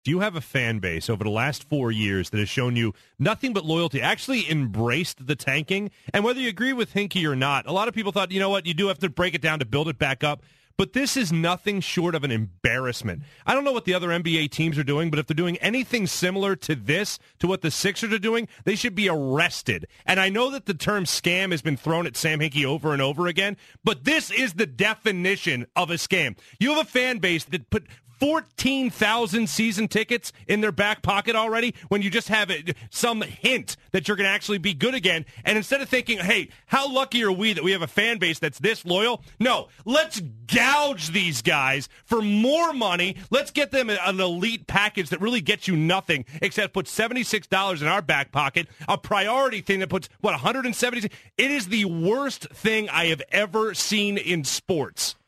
Do you have a fan base over the last 4 years that has shown you nothing but loyalty, actually embraced the tanking? And whether you agree with Hinkie or not, a lot of people thought, you know what, you do have to break it down to build it back up. But this is nothing short of an embarrassment. I don't know what the other NBA teams are doing, but if they're doing anything similar to this, to what the Sixers are doing, they should be arrested. And I know that the term scam has been thrown at Sam Hinkie over and over again, but this is the definition of a scam. You have a fan base that put 14,000 season tickets in their back pocket already when you just have some hint that you're going to actually be good again. And instead of thinking, hey, how lucky are we that we have a fan base that's this loyal? No, let's gouge these guys for more money. Let's get them an elite package that really gets you nothing except put $76 in our back pocket, a priority thing that puts, $170? It is the worst thing I have ever seen in sports.